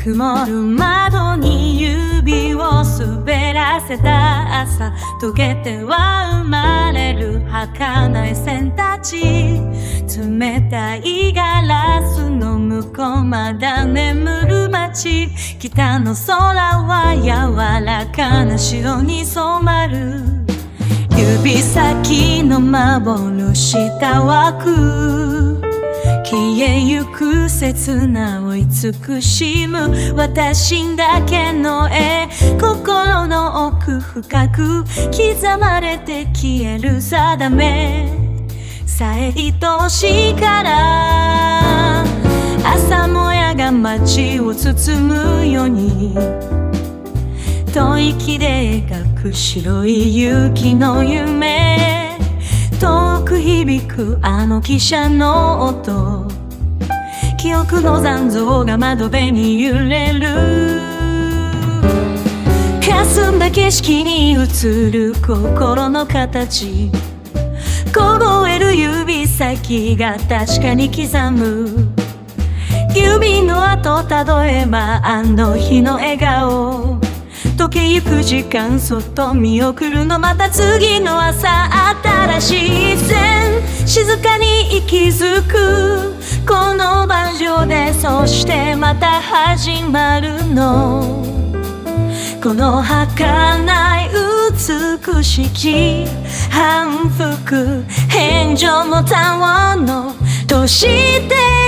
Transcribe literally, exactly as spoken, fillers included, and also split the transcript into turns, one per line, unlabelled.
曇る窓に指を滑らせた朝、溶けては生まれる儚い線たち。冷たいガラスの向こうまだ眠る街。北の空は柔らかな白に染まる。指先の幻たわく、消えゆく刹那を慈しむ私だけの絵。心の奥深く刻まれて消える定めさえ愛しいから、朝もやが街を包むように吐息で描く白い雪の夢。遠く響くあの汽車の音、記憶の残像が窓辺に揺れる。霞んだ景色に映る心の形、凍える指先が確かに刻む。指の跡たどえばあの日の笑顔、溶けゆく時間そっと見送るの。また次の朝新しい線、静かに息づくこの場所で、そしてまた始まるの。この儚い美しき反復、変情もたわのとして